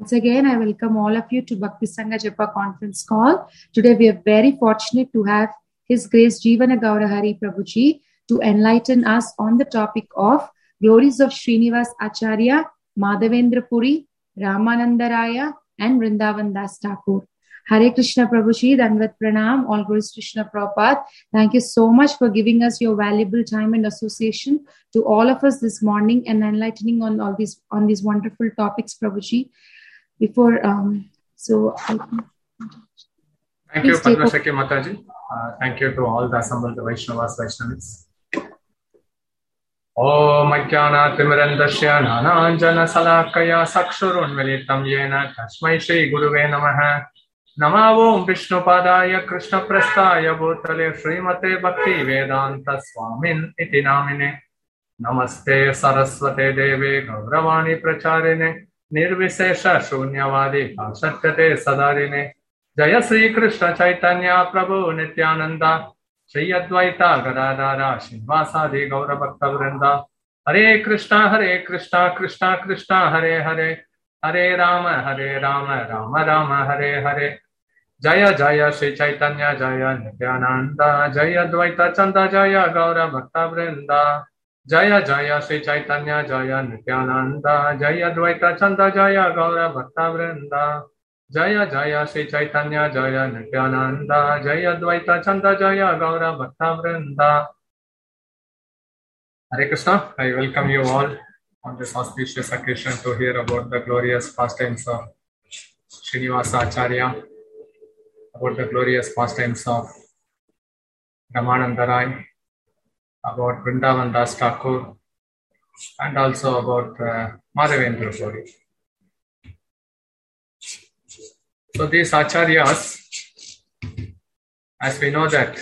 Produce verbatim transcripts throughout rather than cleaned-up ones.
Once again, I welcome all of you to Bhakti Sangha Japa conference call. Today we are very fortunate to have His Grace Jeevana Gaurahari Prabhuji to enlighten us on the topic of glories of Srinivas Acharya, Madhavendra Puri, Ramananda Raya and Vrindavan Das Thakur. Hare Krishna Prabhuji, Danvat Pranam, all glories to Krishna Prabhupada. Thank you so much for giving us your valuable time and association to all of us this morning and enlightening on all these on these wonderful topics, Prabhuji. Before, um, so I thank you, Padma Shakti Mataji. Uh, thank you to all the assembled Vaishnavas, Vaishnavis. Om Ajnana Timirandasya Nananjana Salakaya Sakshurun Velitam Yena Tasmai Shri Guruve Namaha Namavom Vishnu Padaya Krishna Prastaya Bhutale Srimate Bhakti Vedanta Swamin Iti Namine Namaste Saraswate Deve Gauravani Pracharine Nirvisesha Shunyavadi Satyate Sadarine Jaya Sri Krishna Chaitanya Prabhu Nityananda Shri Advaita Gadadara Shinvasadi Gaura Bhakta Vrinda Hare Krishna Hare Krishna Krishna Krishna Hare Hare Hare Rama Hare Rama Rama Rama Hare Hare Jaya Jaya Shri Chaitanya Jaya Nityananda Jaya Advaita Chanda Jaya Gaura Bhakta Vrinda Jaya Jaya Shri Chaitanya Jaya Nityananda Jaya Advaita Chanda Jaya Gaura Bhakta Vrinda Jaya Jaya Shri Chaitanya Jaya Nityananda Jaya Advaita Chanda Jaya Gaura Bhakta Vrinda. Hare Krishna, I welcome you all on this auspicious occasion to hear about the glorious pastimes of Srinivasa Acharya, about the glorious pastimes of Ramananda Rai, about Vrindavan Das Thakur, and also about uh, Madhavendra Puri. So these Acharyas, as we know that,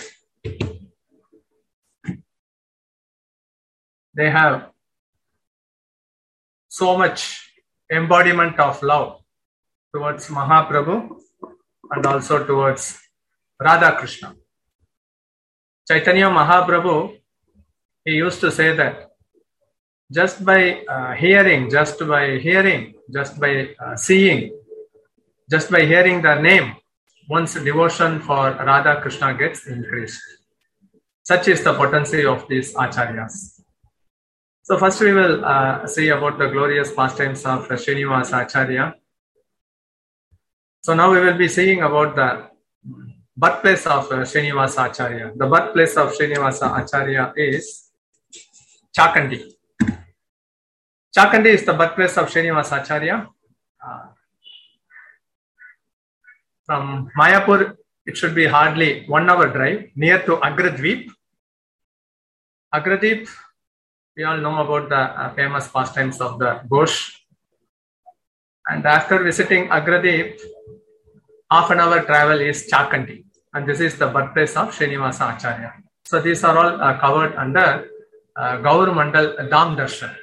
they have so much embodiment of love towards Mahaprabhu and also towards Radha Krishna. Chaitanya Mahaprabhu, he used to say that just by uh, hearing, just by hearing, just by uh, seeing, just by hearing the name, one's devotion for Radha Krishna gets increased. Such is the potency of these Acharyas. So first we will uh, see about the glorious pastimes of Srinivasa Acharya. So now we will be seeing about the birthplace of uh, Srinivasa Acharya. The birthplace of Srinivasa Acharya is Chakandi. Chakandi is the birthplace of Srinivasa Acharya. Uh, from Mayapur, it should be hardly one hour drive near to Agradweep. Agradweep, we all know about the uh, famous pastimes of the Ghosh. And after visiting Agradweep, half an hour travel is Chakandi. And this is the birthplace of Srinivasa Acharya. So these are all uh, covered under uh, Gaur Mandal Dham Darshan.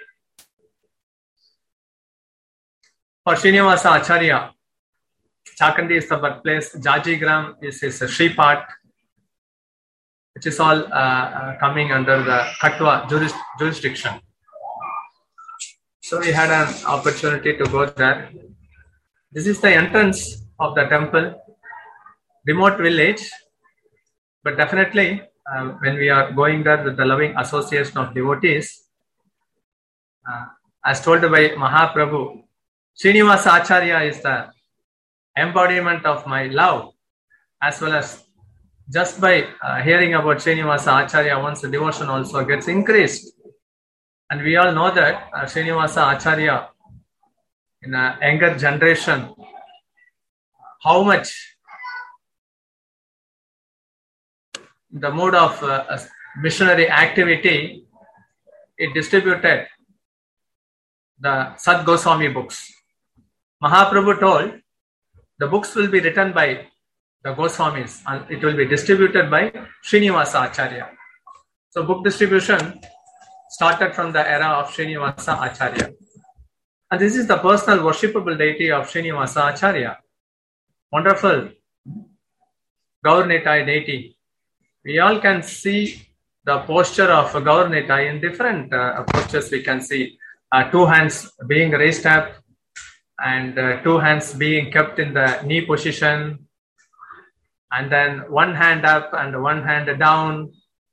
For Srinivasa Acharya, Chakandi is the birthplace, Jajigram is his Shripat, which is all uh, uh, coming under the Katwa juris jurisdiction. So we had an opportunity to go there. This is the entrance of the temple, remote village, but definitely uh, when we are going there with the loving association of devotees, uh, as told by Mahaprabhu, Srinivasa Acharya is the embodiment of my love, as well as just by uh, hearing about Srinivasa Acharya, one's devotion also gets increased. And we all know that uh, Srinivasa Acharya in a younger generation, how much the mode of uh, missionary activity, it distributed the Sad Goswami books. Mahaprabhu told, the books will be written by the Goswamis and it will be distributed by Srinivasa Acharya. So book distribution started from the era of Srinivasa Acharya. And this is the personal worshipable deity of Srinivasa Acharya. Wonderful Gaur Nitai deity. We all can see the posture of Gaur Nitai in different uh, postures. We can see uh, two hands being raised up and uh, two hands being kept in the knee position, and then one hand up and one hand down.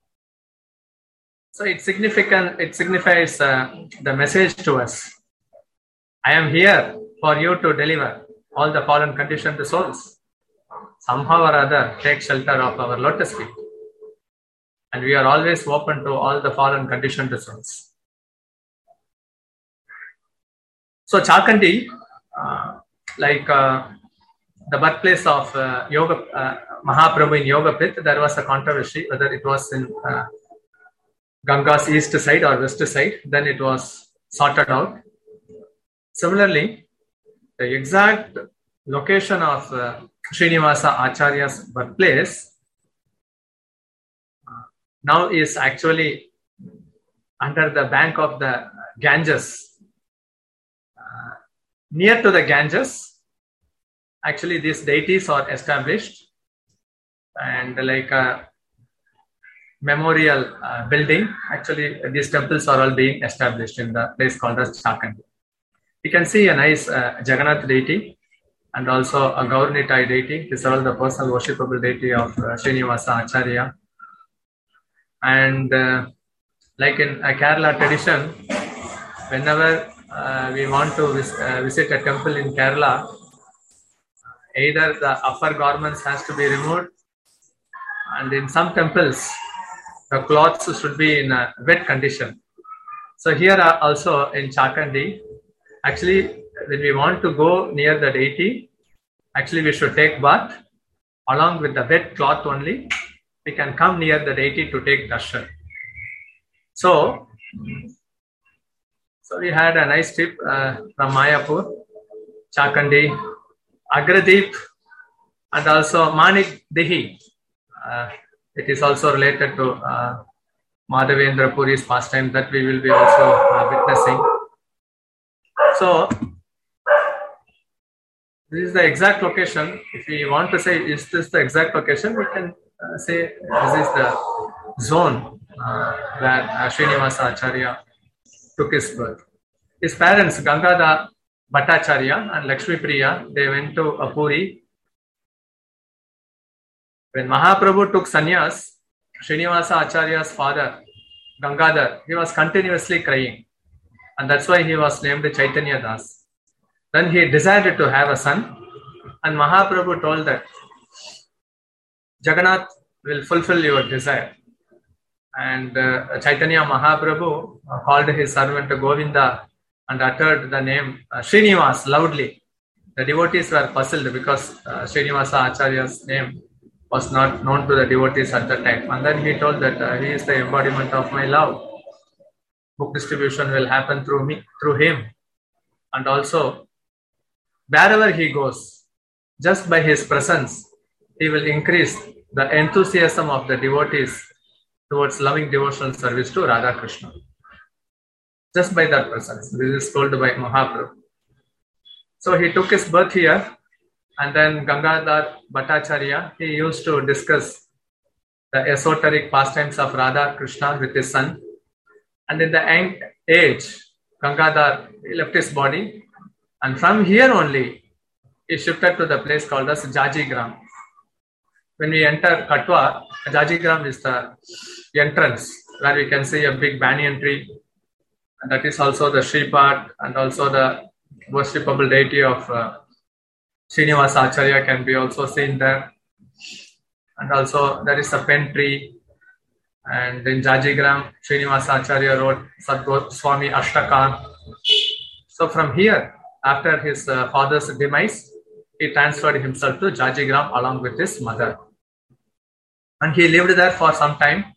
So it's significant, it signifies uh, the message to us. I am here for you to deliver all the fallen conditioned souls. Somehow or other, take shelter of our lotus feet. And we are always open to all the fallen conditioned souls. So Chakandi, uh, like uh, the birthplace of uh, Yoga, uh, Mahaprabhu in Yoga Pit, there was a controversy whether it was in uh, Ganga's east side or west side. Then it was sorted out. Similarly, the exact location of uh, Srinivasa Acharya's birthplace uh, now is actually under the bank of the Ganges. Uh, near to the Ganges, actually these deities are established, and like a memorial uh, building, actually these temples are all being established in the place called as Chakandi. You can see a nice uh, Jagannath deity and also a Gaurnitai deity. These are all the personal worshipable deity of uh, Srinivasa Acharya. And uh, like in a Kerala tradition, whenever uh, we want to vis- uh, visit a temple in Kerala, either the upper garments has to be removed, and in some temples, the clothes should be in a wet condition. So here uh, also in Chakandi, actually, when we want to go near the deity, actually we should take bath along with the wet cloth only. We can come near the deity to take darshan. So, so we had a nice trip uh, from Mayapur, Chakandi, Agradeep, and also Manik Dehi. Uh, it is also related to uh, Madhavendra Puri's pastime that we will be also uh, witnessing. So, this is the exact location. If we want to say, is this the exact location, we can uh, say this is the zone uh, where uh, Srinivasa Acharya took his birth. His parents, Gangadhar Bhattacharya and Lakshmi Priya, they went to Puri. When Mahaprabhu took sannyas, Srinivasa Acharya's father, Gangadhar, he was continuously crying. And that's why he was named Chaitanya Das. Then he desired to have a son, and Mahaprabhu told that Jagannath will fulfill your desire. And uh, Chaitanya Mahaprabhu called his servant Govinda and uttered the name uh, Srinivas loudly. The devotees were puzzled because uh, Srinivasa Acharya's name was not known to the devotees at the time. And then he told that uh, he is the embodiment of my love. Book distribution will happen through me, through him. And also, wherever he goes, just by his presence, he will increase the enthusiasm of the devotees towards loving devotional service to Radha Krishna. Just by that presence. This is told by Mahaprabhu. So he took his birth here, and then Gangadhar Bhattacharya, he used to discuss the esoteric pastimes of Radha Krishna with his son. And in the young age, Gangadhar left his body, and from here only, he shifted to the place called as Jajigram. When we enter Katwa, Jajigram is the entrance where we can see a big banyan tree. And that is also the Shripad, and also the worshipable deity of uh, Srinivasa Acharya can be also seen there. And also there is a pen tree. And in Jajigram, Srinivasa Acharya wrote Sadguru Swami Ashtakam. So from here, after his uh, father's demise, he transferred himself to Jajigram along with his mother. And he lived there for some time.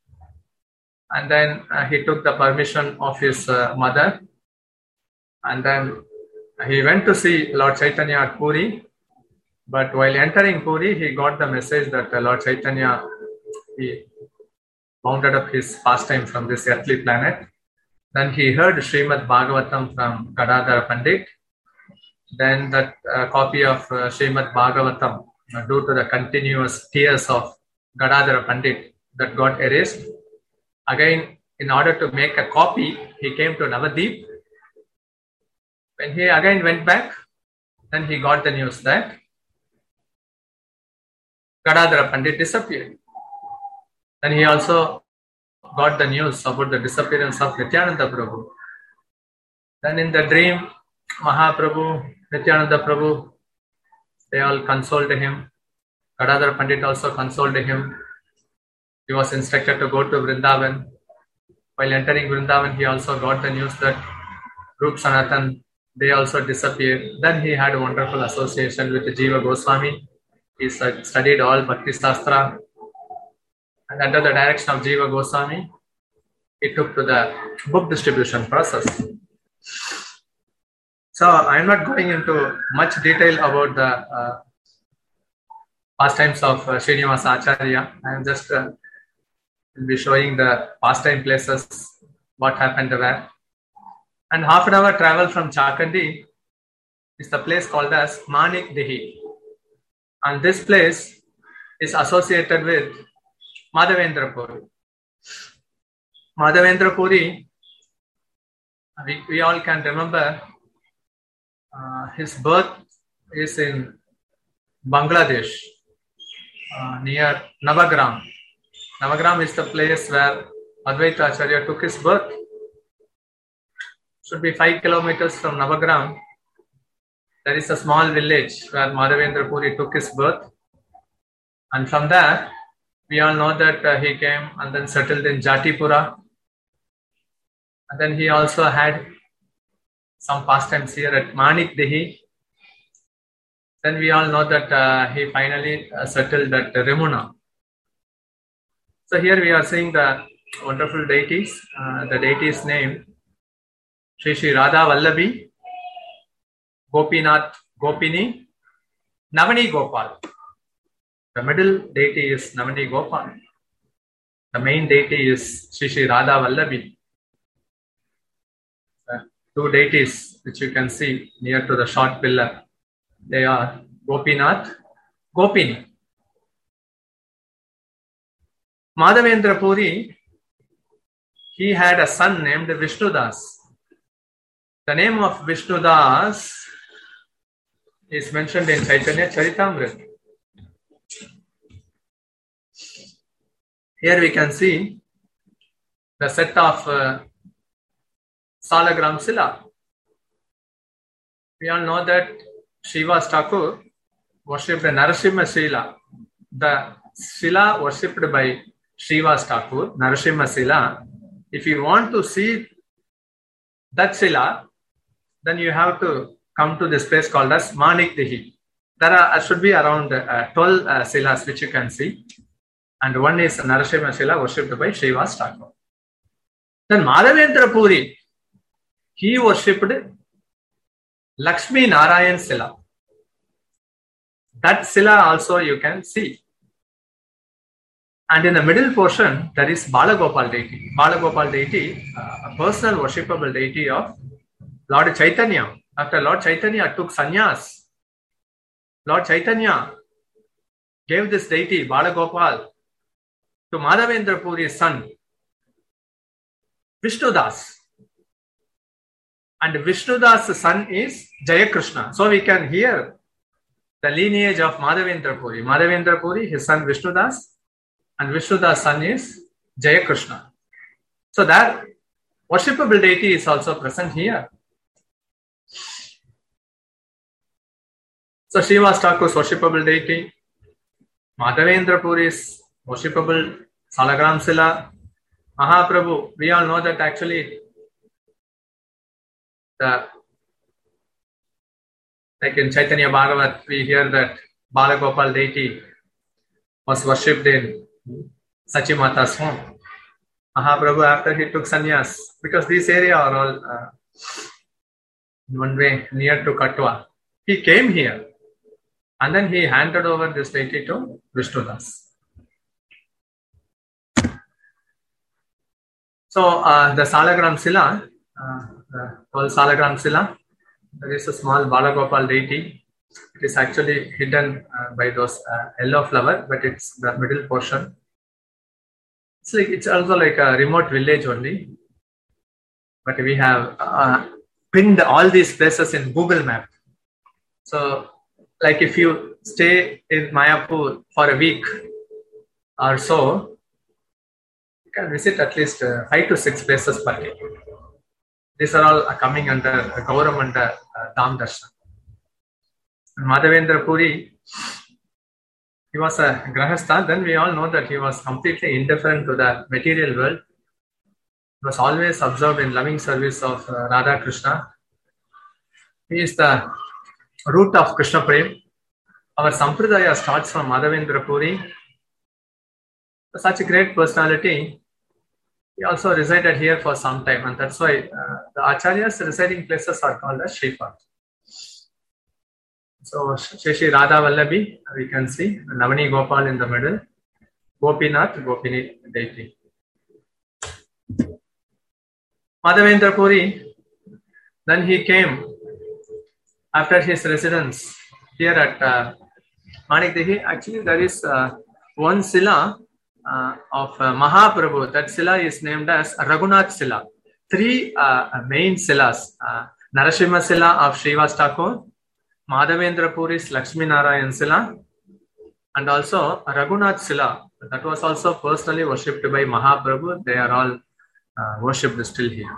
And then uh, he took the permission of his uh, mother. And then he went to see Lord Chaitanya at Puri. But while entering Puri, he got the message that uh, Lord Chaitanya, he bounded up his pastime from this earthly planet. Then he heard Srimad Bhagavatam from Gadadhar Pandit. Then that uh, copy of uh, Srimad Bhagavatam, uh, due to the continuous tears of Gadadhar Pandit, that got erased. Again, in order to make a copy, he came to Navadip. When he again went back, then he got the news that Gadadhara Pandit disappeared. Then he also got the news about the disappearance of Nityananda Prabhu. Then in the dream, Mahaprabhu, Nityananda Prabhu, they all consoled him. Gadadhara Pandit also consoled him. He was instructed to go to Vrindavan. While entering Vrindavan, he also got the news that Rup Sanatan, they also disappeared. Then he had a wonderful association with Jiva Goswami. He studied all Bhakti Sastra. And under the direction of Jiva Goswami, he took to the book distribution process. So I am not going into much detail about the uh, pastimes of uh, Srinivasa Acharya. I am just uh, will be showing the pastime places, what happened there. And half an hour travel from Chakandi is the place called as Manik Dihi. And this place is associated with Madhavendra Puri. Madhavendra Puri, we, we all can remember uh, his birth is in Bangladesh, uh, near Navagram. Navagram is the place where Advaita Acharya took his birth. Should be five kilometers from Navagram. There is a small village where Madhavendra Puri took his birth. And from there, we all know that uh, he came and then settled in Jatipura. And then he also had some pastimes here at Manik Dihi. Then we all know that uh, he finally uh, settled at Remuna. So here we are seeing the wonderful deities. Uh, the deity is named Shri Shri Radha Vallabi, Gopinath Gopini, Navani Gopal. The middle deity is Navani Gopal. The main deity is Shri Shri Radha Vallabi. Uh, two deities which you can see near to the short pillar. They are Gopinath, Gopini. Madhavendra Puri, he had a son named Vishnudas. The name of Vishnudas is mentioned in Chaitanya Charitamrita. Here we can see the set of uh, Salagram Sila. We all know that Srivas Thakur worshipped Narasimha Sila. The Sila worshipped by Srivas Thakur, Narasimha Sila. If you want to see that Sila, then you have to come to this place called as Manik Dihi. There are, should be around uh, twelve uh, Silas which you can see. And one is Narasimha Sila worshipped by Srivas Thakur. Then Madhavendra Puri, he worshipped Lakshmi Narayan Sila. That Sila also you can see. And in the middle portion, there is Balagopal deity. Balagopal deity, uh, a personal worshipable deity of Lord Chaitanya. After Lord Chaitanya took sannyas, Lord Chaitanya gave this deity, Balagopal, to Madhavendra Puri's son, Vishnudas. And Vishnudas' son is Jayakrishna. So we can hear the lineage of Madhavendra Puri. Madhavendra Puri, his son Vishnudas, and Vishnudas' son is Jayakrishna. So that worshipable deity is also present here. So Srivas Thakur's worshipable deity, Madhavendra Puri's worshipable Salagram Sila, Mahaprabhu. We all know that actually the like in Chaitanya Bhagavat, we hear that Balagopal deity was worshipped in Sachimata's home. Mahaprabhu, after he took sannyas, because these areas are all uh, in one way near to Katwa, he came here and then he handed over this deity to Vishnudas. So uh, the Salagram Sila, uh, the whole Salagram Sila, there is a small Balagopal deity. It is actually hidden uh, by those uh, yellow flower, but it's the middle portion. It's like it's also like a remote village only. But we have uh, pinned all these places in Google Map. So, like if you stay in Mayapur for a week or so, you can visit at least uh, five to six places per day. These are all uh, coming under uh, Gauramanda uh, Dham Darshan. Madhavendra Puri, he was a Grahastha. Then we all know that he was completely indifferent to the material world. He was always absorbed in loving service of uh, Radha Krishna. He is the root of Krishna Prem. Our Sampradaya starts from Madhavendra Puri. Such a great personality. He also resided here for some time, and that's why uh, the Acharyas' residing places are called as Shripad. So, Shri Radha Vallabi, we can see Navani Gopal in the middle, Gopinath, Gopini deity. Madhavendra Puri, then he came after his residence here at uh, Manikdehi. Actually, there is uh, one Sila uh, of uh, Mahaprabhu. That Sila is named as Raghunath Sila. Three uh, main Silas, uh, Narasimha Sila of Srivas Thakur, Madhavendra Puri's Lakshmi Narayan Sila, and also Raghunath Sila. That was also personally worshipped by Mahaprabhu. They are all uh, worshipped still here.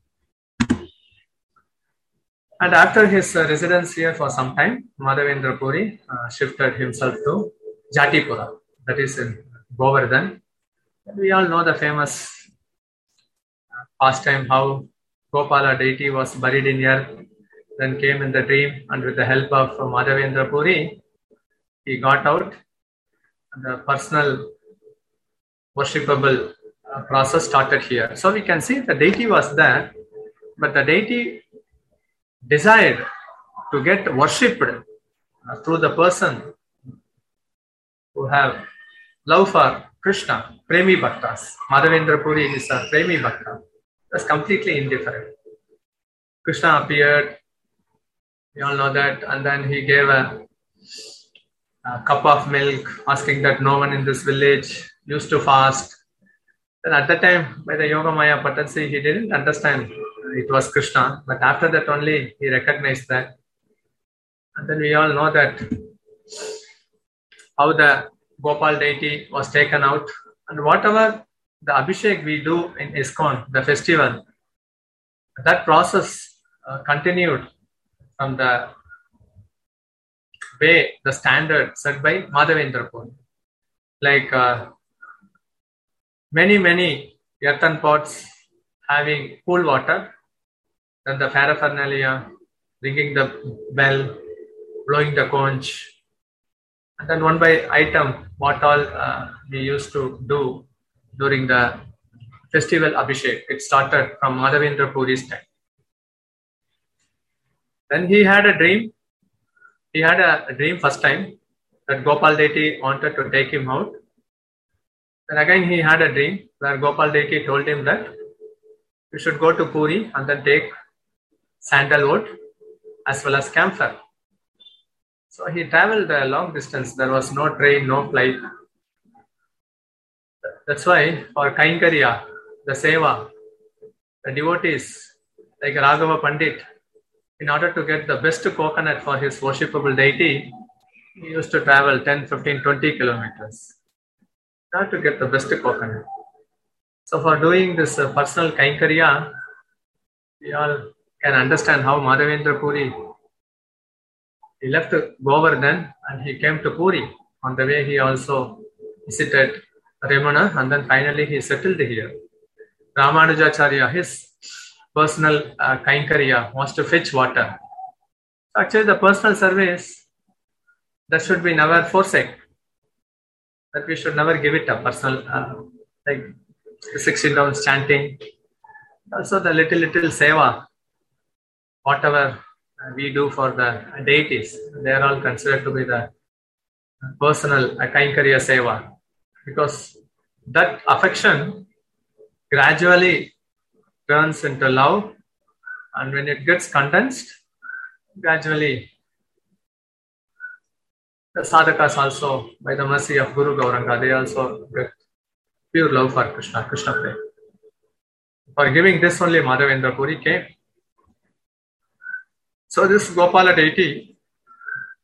And after his uh, residence here for some time, Madhavendra Puri uh, shifted himself to Jatipura, that is in Govardhan. And we all know the famous uh, pastime how Gopala deity was buried in earth, then came in the dream, and with the help of uh, Madhavendra Puri, he got out, and the personal worshipable uh, process started here. So we can see the deity was there, but the deity desired to get worshipped uh, through the person who have love for Krishna, Premi Bhaktas. Madhavendra Puri is a Premi Bhakta. That's completely indifferent. Krishna appeared, we all know that, and then he gave a, a cup of milk, asking that no one in this village used to fast. Then at that time, by the Yogamaya Patansi, he didn't understand it was Krishna, but after that only he recognized that. And then we all know that how the Gopal deity was taken out, and whatever the Abhishek we do in ISKCON, the festival, that process uh, continued from the way, the standard set by Madhavendra Puri. Like uh, many, many earthen pots having cool water, then the paraphernalia, ringing the bell, blowing the conch, and then one by item, what all uh, we used to do during the festival Abhishek. It started from Madhavendra Puri's time. Then he had a dream. He had a dream first time that Gopal deity wanted to take him out. Then again he had a dream where Gopal deity told him that you should go to Puri and then take sandalwood as well as camphor. So he traveled a long distance. There was no train, no flight. That's why for Kainkariya, the Seva, the devotees like Raghava Pandit, in order to get the best coconut for his worshipable deity, he used to travel ten, fifteen, twenty kilometers in order to get the best coconut. So for doing this uh, personal Kainkariya, we all can understand how Madhavendra Puri, he left Govardhan and he came to Puri. On the way he also visited Remana, and then finally he settled here. Ramanujacharya, his personal uh, Kainkariya was to fetch water. So actually the personal service, that should be never forsake. That we should never give it up. Personal, uh, like the sixteen rounds chanting. Also the little, little seva, whatever we do for the deities, they are all considered to be the personal Kainkariya seva. Because that affection gradually turns into love, and when it gets condensed, gradually the sadhakas also, by the mercy of Guru Gauranga, they also get pure love for Krishna, Krishna Prem. For giving this only Madhavendra Puri came. So this Gopala deity,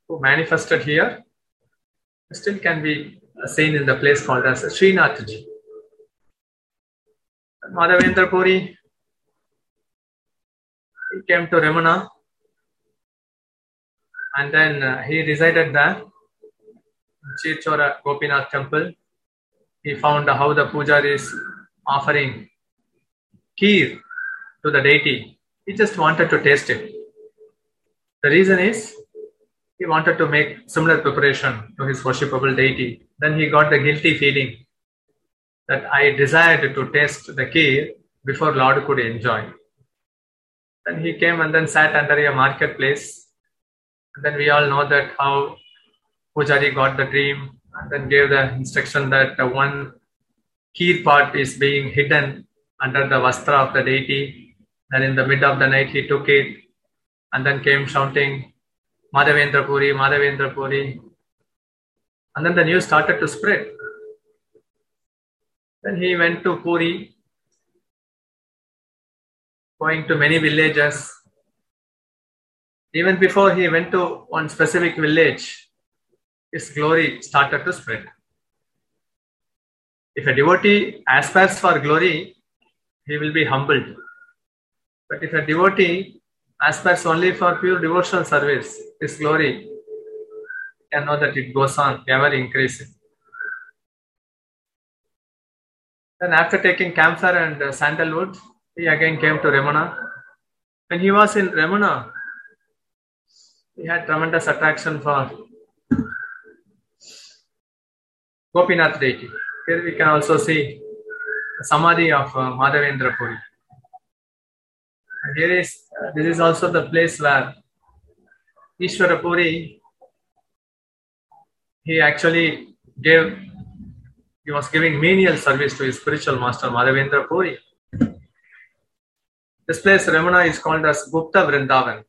who manifested here still can be seen in the place called as Srinathji. Madhavendra Puri, he came to Ramana and then uh, he resided there, Chirchora Gopinath temple. He found how the pujaris is offering kheer to the deity. He just wanted to taste it. The reason is he wanted to make similar preparation to his worshipable deity. Then he got the guilty feeling that I desired to taste the kheer before Lord could enjoy. Then he came and then sat under a marketplace. And then we all know that how Pujari got the dream and then gave the instruction that the one kheer pot is being hidden under the vastra of the deity. Then in the mid of the night he took it and then came shouting, Madhavendra Puri, Madhavendra Puri. And then the news started to spread. Then he went to Puri, going to many villages. Even before he went to one specific village, his glory started to spread. If a devotee aspires for glory, he will be humbled. But if a devotee aspires only for pure devotional service, his glory, you can know that it goes on ever increasing. Then after taking camphor and uh, sandalwood, he again came to Ramana. When he was in Ramana, he had tremendous attraction for Gopinath deity. Here we can also see the Samadhi of uh, Madhavendra Puri. And here is, uh, this is also the place where Ishwara Puri, he actually gave, he was giving menial service to his spiritual master Madhavendra Puri. This place, Ramana, is called as Gupta Vrindavan.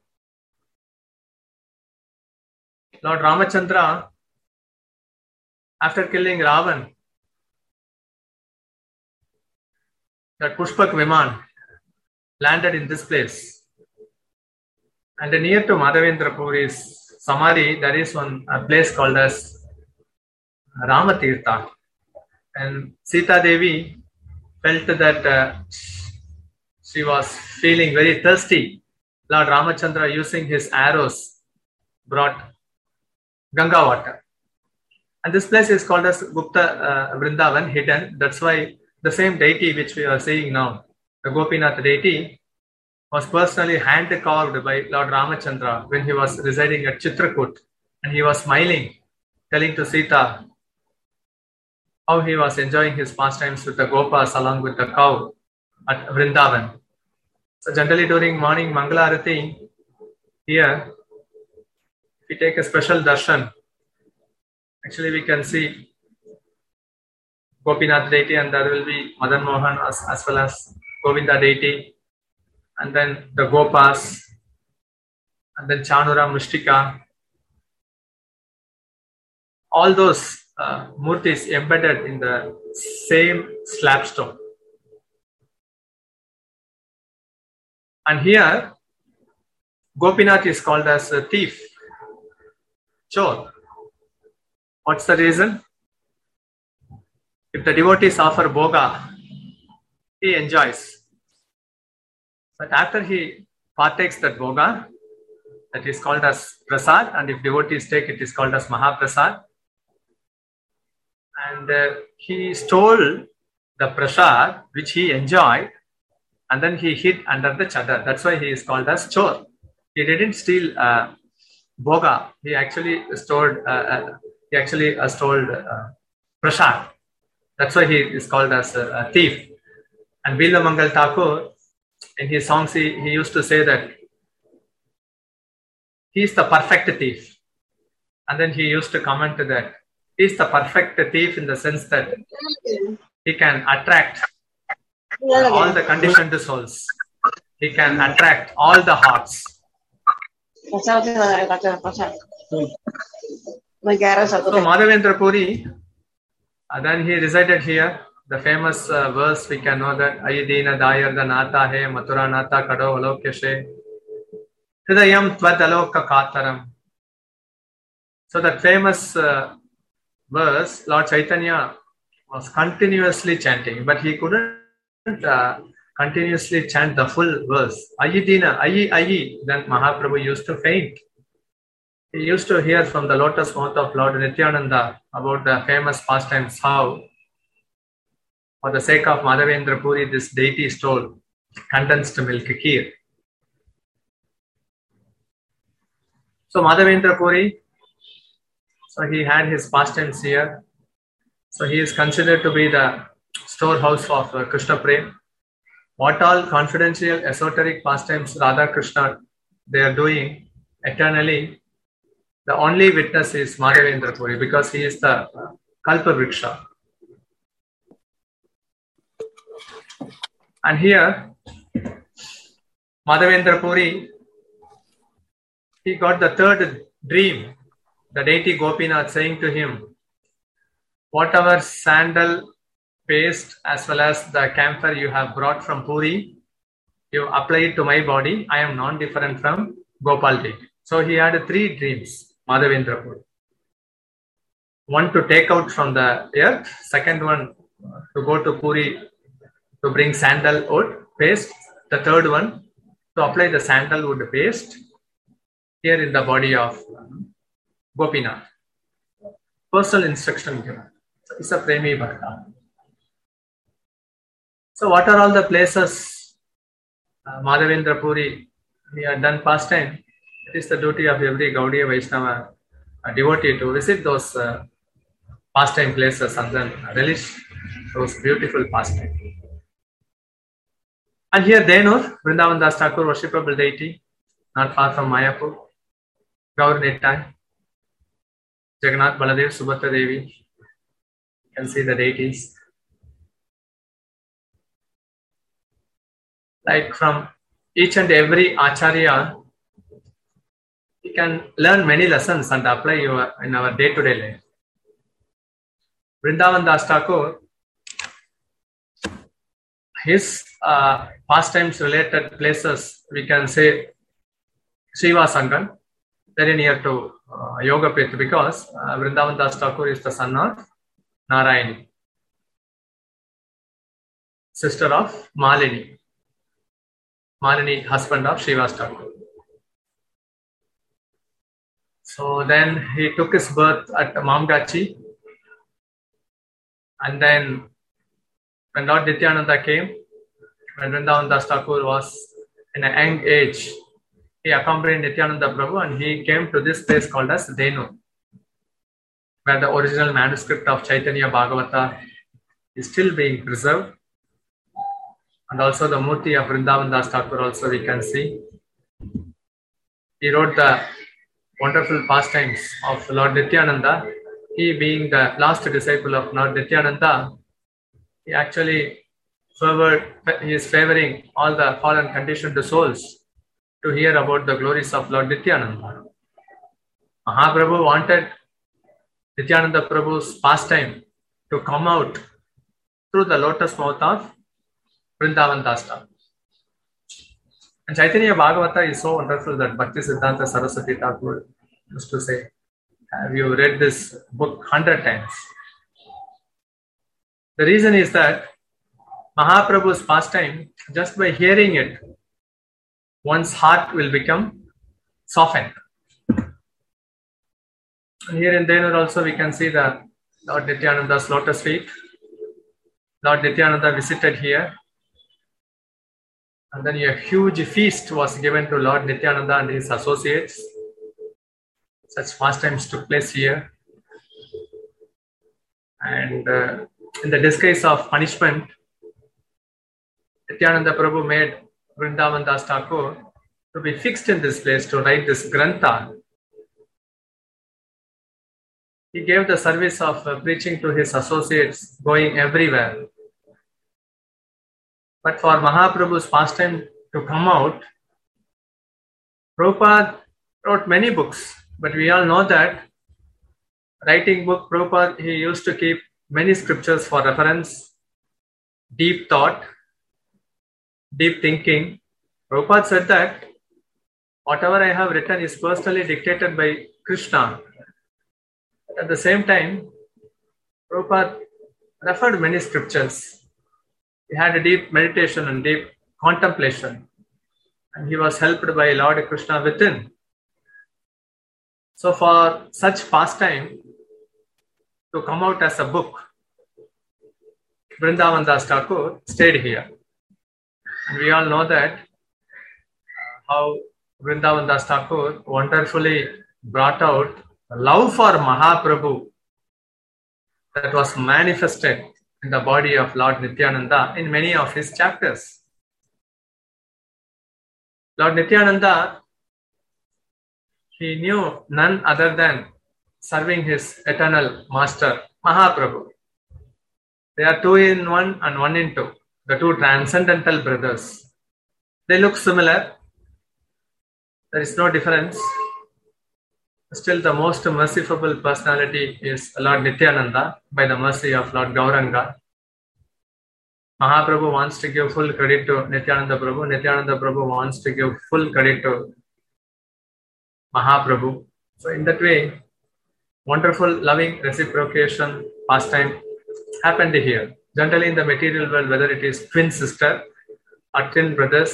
Lord Ramachandra, after killing Ravan, that Pushpak Viman landed in this place. And near to Madhavendra Puri's Samadhi, there is one a place called as Ramatirtha. And Sita Devi felt that uh, she was feeling very thirsty. Lord Ramachandra, using his arrows, brought Ganga water. And this place is called as Gupta uh, Vrindavan, hidden. That's why the same deity which we are seeing now, the Gopinath deity, was personally hand carved by Lord Ramachandra when he was residing at Chitrakoot. And he was smiling, telling to Sita how he was enjoying his pastimes with the Gopas along with the cow at Vrindavan. So generally during morning Mangala Arati, here, if we take a special darshan, actually we can see Gopinath deity and there will be Madan Mohan as, as well as Govinda deity and then the Gopas and then Chanura Mushtika. All those uh, murtis embedded in the same slabstone. And here Gopinath is called as a thief, chor. What's the reason? If the devotees offer bhoga, he enjoys. But after he partakes that bhoga, that is called as prasad, and if devotees take it is called as Mahaprasad. And uh, he stole the prasad which he enjoyed and then he hid under the chadar. That's why he is called as chor. He didn't steal uh, bhoga. He actually stole. Uh, uh, he actually uh, stole uh, prasad. That's why he is called as a, a thief. And Bila Mangal Thakur, in his songs, he, he used to say that he is the perfect thief. And then he used to comment that he is the perfect thief in the sense that he can attract all the conditioned souls. He can attract all the hearts. So Madhavendra Puri, uh, then he resided here. The famous uh, verse we can know that Ayidina Dayarda Nata He Mathura Nata Kado Alokeshe Hridayam Tvad Aloka Kataram So that famous uh, verse, Lord Chaitanya was continuously chanting, but he couldn't uh, continuously chant the full verse. Ayi Dina, Ayi Ayi. Then Mahaprabhu used to faint. He used to hear from the lotus mouth of Lord Nityananda about the famous pastimes, how for the sake of Madhavendra Puri, this deity stole condensed milk kheer. So Madhavendra Puri, so he had his pastimes here. So he is considered to be the storehouse of uh, Krishna Prem. What all confidential esoteric pastimes Radha Krishna they are doing eternally, the only witness is Madhavendra Puri, because he is the Kalpa Vriksha. And here, Madhavendra Puri, he got the third dream. The deity Gopinath saying to him, whatever sandal paste as well as the camphor you have brought from Puri, you apply it to my body. I am non-different from Gopal deity. So he had three dreams, Madhavendra Puri. One to take out from the earth, second one to go to Puri to bring sandalwood paste, the third one to apply the sandalwood paste here in the body of Gopinath. Personal instruction given. So it's a Premi Bhakta. So what are all the places uh, Madhavendra Puri he had done past time? It is the duty of every Gaudiya Vaishnava uh, devotee to visit those uh, pastime places and then relish those beautiful pastimes. And here Denur, Vrindavan Das Thakur, worshipable deity, not far from Mayapur, Gaur Nittai, Jagannath Baladev, Subhadra Devi. You can see the deities. Like from each and every Acharya, you can learn many lessons and apply your, in our day-to-day life. Vrindavan Das Thakur, his uh, pastimes related places, we can say Shiva Sangan, very near to uh, Yoga Pith, because uh, Vrindavan Das Thakur is the son of Narayani, sister of Malini. Malini, husband of Srivas Thakur. So then he took his birth at Mamgachi, and then when Lord Nityananda came, when Vrindavan Das Thakur was in a young age, he accompanied Nityananda Prabhu and he came to this place called as Denu, where the original manuscript of Chaitanya Bhagavata is still being preserved. And also the Murti of Vrindavan Das Thakur also we can see. He wrote the wonderful pastimes of Lord Nityananda. He being the last disciple of Lord Nityananda, he actually favored, he is favoring all the fallen conditioned souls to hear about the glories of Lord Nityananda. Mahaprabhu wanted Nityananda Prabhu's pastime to come out through the lotus mouth of Vrindavan Das Thakur. And Chaitanya Bhagavata is so wonderful that Bhakti Siddhanta Saraswati Thakur used to say, have you read this book hundred times? The reason is that Mahaprabhu's pastime, just by hearing it, one's heart will become softened. And here in Denur also we can see the Lord Nityananda's lotus feet. Lord Nityananda visited here. And then a huge feast was given to Lord Nityananda and his associates. Such pastimes took place here. And uh, in the disguise of punishment, Nityananda Prabhu made Vrindavan Das Thakur to be fixed in this place to write this Grantha. He gave the service of uh, preaching to his associates, going everywhere. But for Mahaprabhu's pastime to come out, Prabhupada wrote many books. But we all know that writing book, Prabhupada, he used to keep many scriptures for reference, deep thought, deep thinking. Prabhupada said that whatever I have written is personally dictated by Krishna. At the same time, Prabhupada referred many scriptures. He had a deep meditation and deep contemplation, and he was helped by Lord Krishna within. So for such pastime to come out as a book, Vrindavan Das Thakur stayed here. And we all know that uh, how Vrindavan Das Thakur wonderfully brought out love for Mahaprabhu that was manifested in the body of Lord Nityananda in many of his chapters. Lord Nityananda, he knew none other than serving his eternal master, Mahaprabhu. They are two in one and one in two, the two transcendental brothers. They look similar. There is no difference. Still, the most merciful personality is Lord Nityananda by the mercy of Lord Gauranga. Mahaprabhu wants to give full credit to Nityananda Prabhu. Nityananda Prabhu wants to give full credit to Mahaprabhu. So in that way, wonderful loving reciprocation pastime happened here. Generally in the material world, whether it is twin sister or twin brothers,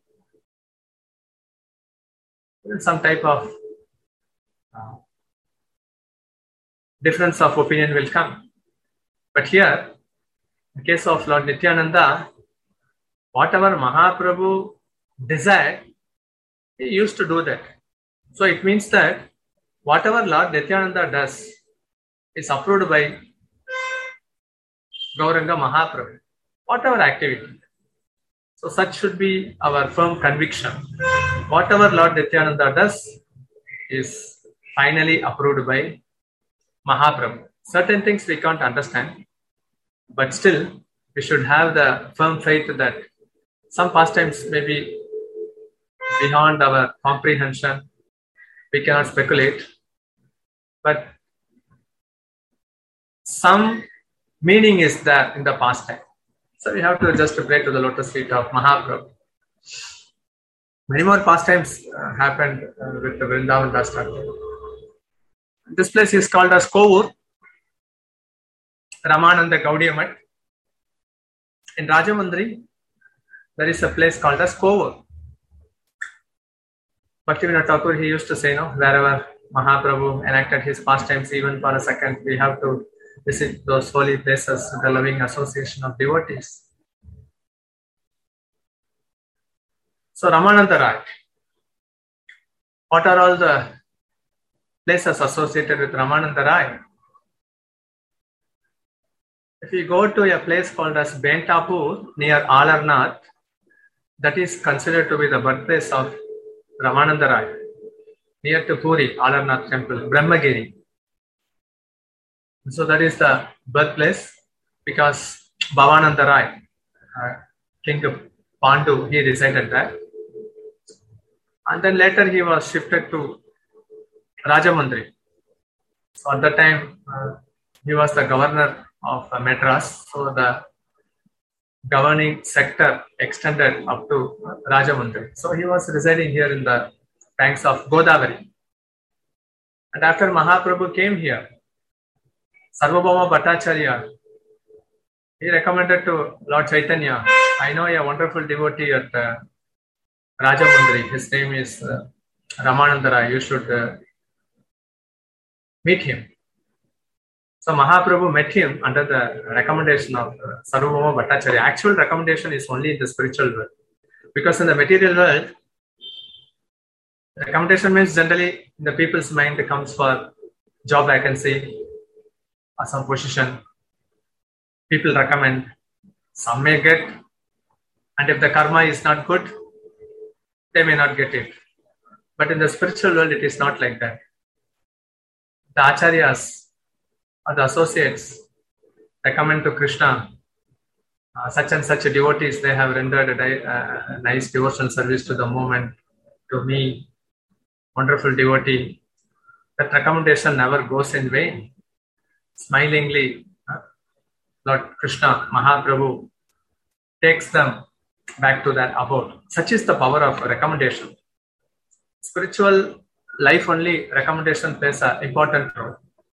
some type of uh, difference of opinion will come. But here, in the case of Lord Nityananda, whatever Mahaprabhu desired, he used to do that. So it means that whatever Lord Nityananda does is approved by Gauranga Mahaprabhu, whatever activity. So such should be our firm conviction. Whatever Lord Nityananda does is finally approved by Mahaprabhu. Certain things we can't understand, but still we should have the firm faith that some pastimes may be beyond our comprehension. We cannot speculate, but some meaning is there in the pastime. So we have to just pray to the lotus feet of Mahaprabhu. Many more pastimes uh, happened uh, with the Vrindavan Das Thakur. This place is called as Kovur, Ramananda Gaudiya Math. In Rajamundry, there is a place called as Kovur. Bhaktivinoda Thakur, he used to say, no, wherever Mahaprabhu enacted his pastimes, even for a second, we have to visit those holy places with the loving association of devotees. So Ramananda Rai, what are all the places associated with Ramananda Rai? If you go to a place called as Bentapur near Alarnath, that is considered to be the birthplace of Ramananda Rai, near to Puri, Alarnath temple, Brahmagiri. So that is the birthplace because Bhavananda Rai, uh, King of Pandu, he resided there. And then later he was shifted to Rajamundry. So at that time, uh, he was the governor of uh, Madras. So the governing sector extended up to Rajamundry. So he was residing here in the banks of Godavari. And after Mahaprabhu came here, Sarvabhauma Bhattacharya, he recommended to Lord Chaitanya, I know a wonderful devotee at uh, Rajamundry. His name is uh, Ramananda Rai. You should uh, meet him. So Mahaprabhu met him under the recommendation of uh, Sarvabhauma Bhattacharya. Actual recommendation is only in the spiritual world. Because in the material world, recommendation means generally in the people's mind it comes for job vacancy or some position. People recommend. Some may get. And if the karma is not good, they may not get it. But in the spiritual world, it is not like that. The acharyas or the associates recommend to Krishna, uh, such and such devotees, they have rendered a, di- uh, a nice devotional service to the movement, to me, wonderful devotee. That recommendation never goes in vain. Smilingly, uh, Lord Krishna, Mahaprabhu, takes them back to that abode. Such is the power of recommendation. Spiritual life only, recommendation plays an important role.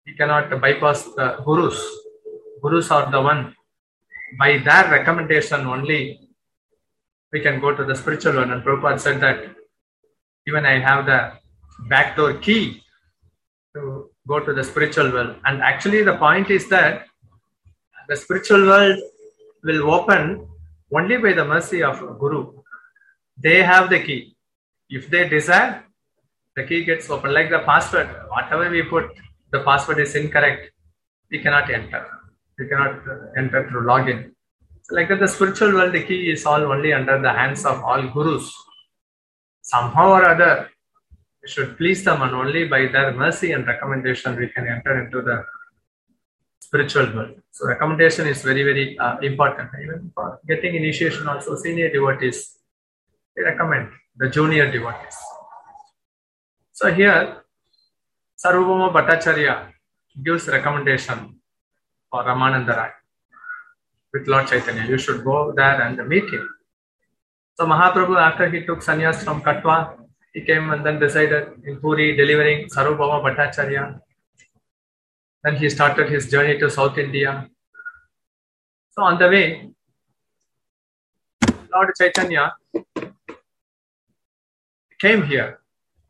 he cannot bypass the gurus. Gurus are the one. By their recommendation only, we can go to the spiritual one. And Prabhupada said that even I have the backdoor key to go to the spiritual world. And actually the point is that the spiritual world will open only by the mercy of Guru. They have the key. If they desire, the key gets open. Like the password, whatever we put, the password is incorrect, we cannot enter. We cannot enter through login. So like that, the spiritual world, the key is all only under the hands of all gurus. Somehow or other, we should please them, and only by their mercy and recommendation we can enter into the spiritual world. So recommendation is very, very uh, important. Even for getting initiation also, senior devotees, they recommend the junior devotees. So here, Sarvabhauma Bhattacharya gives recommendation for Ramananda Rai with Lord Chaitanya. You should go there and meet him. So Mahaprabhu, after he took sannyas from Katwa, he came and then resided in Puri, delivering Sarvabhauma Bhattacharya. Then he started his journey to South India. So on the way, Lord Chaitanya came here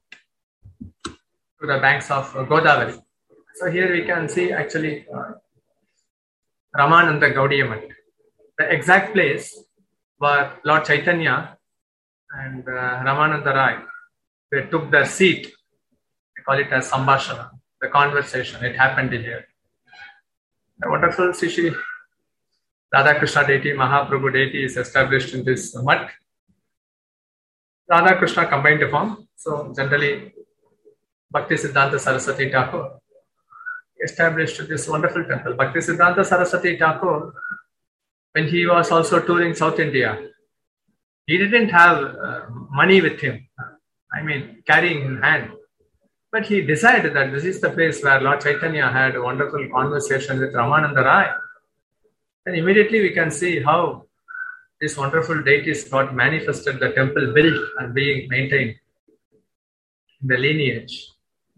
to the banks of Godavari. So here we can see actually uh, Ramananda Gaudiya Math. The exact place where Lord Chaitanya and uh, Ramananda Rai, they took their seat. We call it as Sambhashana, the conversation. It happened here. A wonderful Sri Radha Krishna deity, Mahaprabhu deity is established in this mutt. Radha Krishna combined form. So generally, Bhakti Siddhanta Saraswati Thakur established this wonderful temple. Bhakti Siddhanta Saraswati Thakur, when he was also touring South India, he didn't have uh, money with him. I mean, carrying in hand. But he decided that this is the place where Lord Chaitanya had a wonderful conversation with Ramananda Rai. And immediately we can see how this wonderful deities got manifested, the temple built and being maintained in the lineage.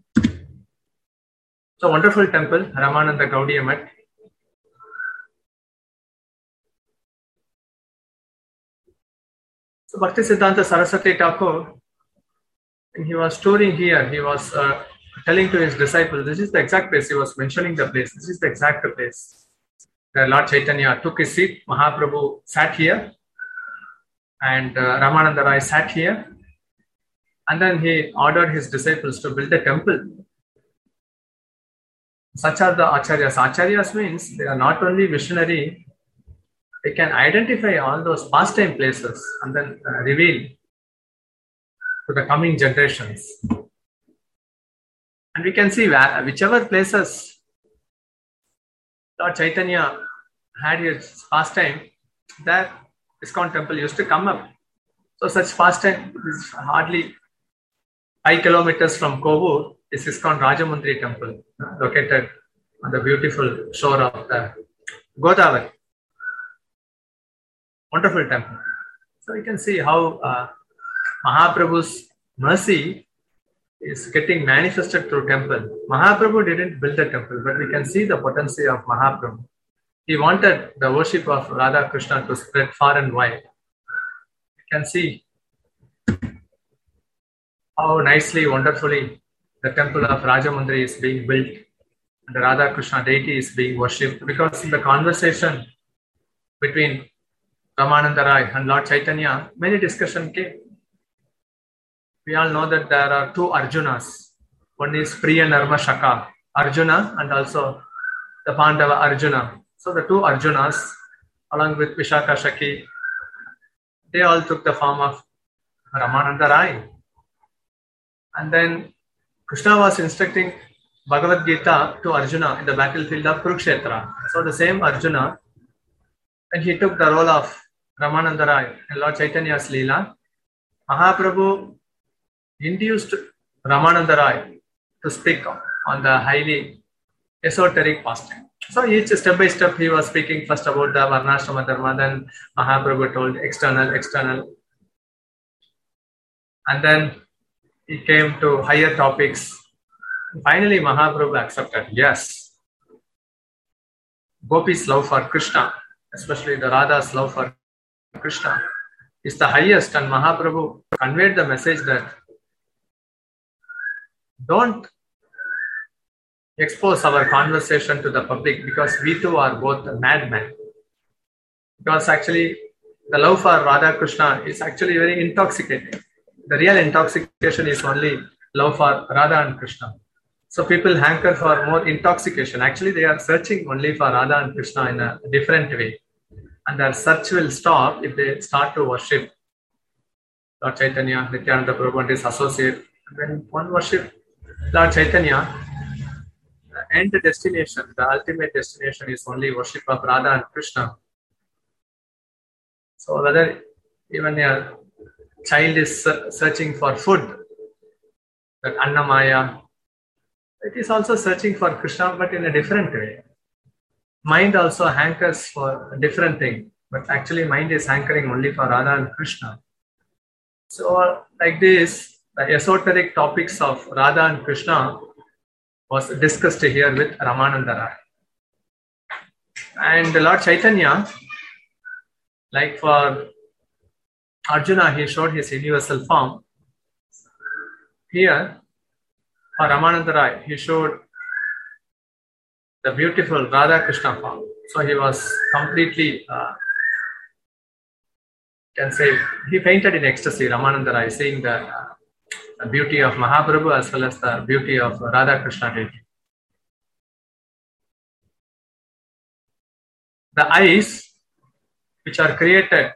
So wonderful temple, Ramananda Gaudiya Math. So Bhakti Siddhanta Saraswati Thakur, when he was touring here, he was uh, telling to his disciples, this is the exact place. He was mentioning the place. This is the exact place where Lord Chaitanya took his seat. Mahaprabhu sat here and uh, Ramananda Rai sat here. And then he ordered his disciples to build a temple. Such are the acharyas. Acharyas means they are not only visionary, they can identify all those pastime places and then uh, reveal to the coming generations. And we can see where, whichever places Lord Chaitanya had his pastime, that ISKCON temple used to come up. So such pastime is hardly five kilometers from Kovur is ISKCON Rajamundri temple, located on the beautiful shore of the Godavari. Wonderful temple. So you can see how uh, Mahaprabhu's mercy is getting manifested through temple. Mahaprabhu didn't build the temple, but we can see the potency of Mahaprabhu. He wanted the worship of Radha Krishna to spread far and wide. You can see how nicely, wonderfully the temple of Rajamundri is being built and the Radha Krishna deity is being worshipped, because in the conversation between Ramananda Rai and Lord Chaitanya, many discussion came. We all know that there are two Arjunas. One is Priya Narma Shaka, Arjuna, and also the Pandava Arjuna. So the two Arjunas, along with Vishaka Shaki, they all took the form of Ramananda Rai. And then Krishna was instructing Bhagavad Gita to Arjuna in the battlefield of Kurukshetra. So the same Arjuna, when he took the role of Ramananda Rai in Lord Chaitanya's Leela, Mahaprabhu induced Ramananda Rai to speak on the highly esoteric pastime. So each step by step he was speaking first about the Varnashrama Dharma, then Mahaprabhu told external, external. And then he came to higher topics Finally, Mahaprabhu accepted. Yes, Gopi's love for Krishna, especially the Radha's love for Krishna, is the highest, and Mahaprabhu conveyed the message that don't expose our conversation to the public because we too are both madmen. Because actually, the love for Radha Krishna is actually very intoxicating. The real intoxication is only love for Radha and Krishna. So people hanker for more intoxication. Actually, they are searching only for Radha and Krishna in a different way. And their search will stop if they start to worship Lord Chaitanya, Nityananda Prabhu and his associate. When one worship Lord Chaitanya, the end destination, the ultimate destination is only worship of Radha and Krishna. So whether even a child is searching for food, that Annamaya, it is also searching for Krishna, but in a different way. Mind also hankers for a different thing, but actually mind is hankering only for Radha and Krishna. So like this, the esoteric topics of Radha and Krishna was discussed here with Ramananda Rai. And Lord Chaitanya, like for Arjuna, he showed his universal form. Here, for Ramananda Rai, he showed the beautiful Radha Krishna form. So he was completely, uh, can say, he fainted in ecstasy, Ramananda Rai, seeing the, uh, the beauty of Mahaprabhu as well as the beauty of Radha Krishna Deity. The eyes, which are created